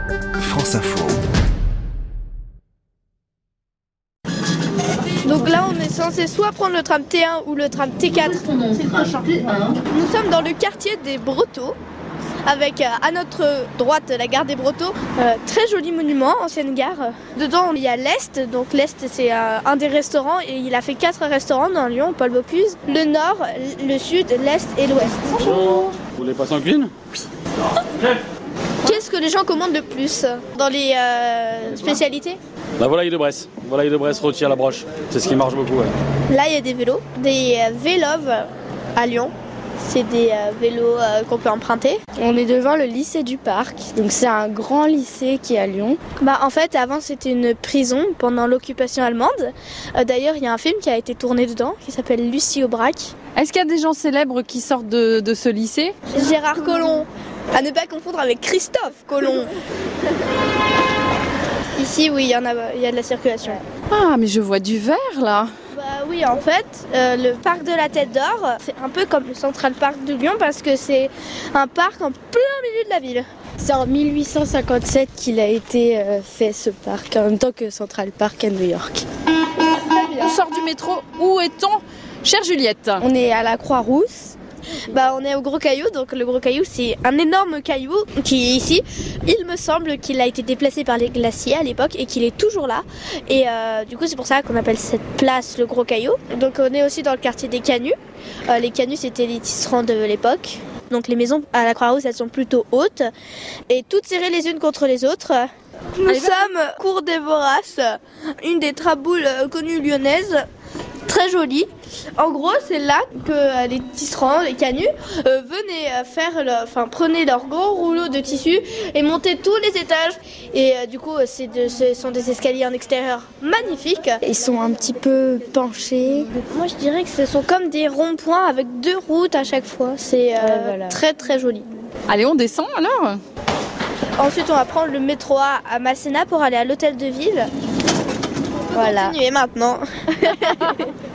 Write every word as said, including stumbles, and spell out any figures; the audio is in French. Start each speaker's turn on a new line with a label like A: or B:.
A: France Info.
B: Donc là, on est censé soit prendre le tram T un ou le tram T quatre. C'est le prochain. Nous sommes dans le quartier des Brotteaux, avec euh, à notre droite la gare des Brotteaux. Euh, très joli monument, ancienne gare. Dedans, il y a l'Est. Donc l'Est, c'est euh, un des restaurants et il a fait quatre restaurants dans Lyon, Paul Bocuse. Le Nord, le Sud, l'Est et l'Ouest.
C: Bonjour. Vous voulez passer en cuisine?
B: Oui. Qu'est-ce que les gens commandent le plus dans les euh, spécialités?
C: La volaille de Bresse. Volaille de Bresse rôtie à la broche. C'est ce qui marche beaucoup. Ouais.
B: Là, il y a des vélos. Des euh, Véloves à Lyon. C'est des euh, vélos euh, qu'on peut emprunter.
D: On est devant le lycée du Parc. Donc c'est un grand lycée qui est à Lyon.
B: Bah, en fait, avant, c'était une prison pendant l'occupation allemande. Euh, d'ailleurs, il y a un film qui a été tourné dedans qui s'appelle Lucie Aubrac.
E: Est-ce qu'il y a des gens célèbres qui sortent de, de ce lycée?
B: Gérard Collomb. À ne pas confondre avec Christophe Colomb. Ici, oui, il y en a, il y a de la circulation.
E: Ah, mais je vois du vert là.
B: Bah oui, en fait, euh, le parc de la Tête d'Or, c'est un peu comme le Central Park de Lyon parce que c'est un parc en plein milieu de la ville.
D: C'est en mille huit cent cinquante-sept qu'il a été euh, fait ce parc, en même temps que Central Park à New York.
E: On sort du métro. Où est-on, chère Juliette?
D: On est à la Croix-Rousse.
B: Bah, on est au Gros Caillou, donc le Gros Caillou c'est un énorme caillou qui est ici. Il me semble qu'il a été déplacé par les glaciers à l'époque et qu'il est toujours là. Et euh, du coup c'est pour ça qu'on appelle cette place le Gros Caillou. Donc on est aussi dans le quartier des Canuts. Euh, les Canuts c'était les tisserands de l'époque. Donc les maisons à la Croix-Rousse elles sont plutôt hautes et toutes serrées les unes contre les autres. Nous
E: Allez,
B: sommes cour des Voraces, une des traboules connues lyonnaises. Très joli. En gros, c'est là que euh, les tisserands, les canuts, euh, venaient euh, faire, le, enfin, prenaient leur gros rouleau de tissu et montaient tous les étages. Et euh, du coup, c'est de, ce sont des escaliers en extérieur magnifiques.
D: Ils sont un petit peu penchés.
B: Moi, je dirais que ce sont comme des ronds-points avec deux routes à chaque fois. C'est euh,
D: Ouais, voilà.
B: très très joli.
E: Allez, on descend alors.
B: Ensuite, on va prendre le métro A à Masséna pour aller à l'hôtel de ville. On peut
D: Voilà.
B: continuer maintenant.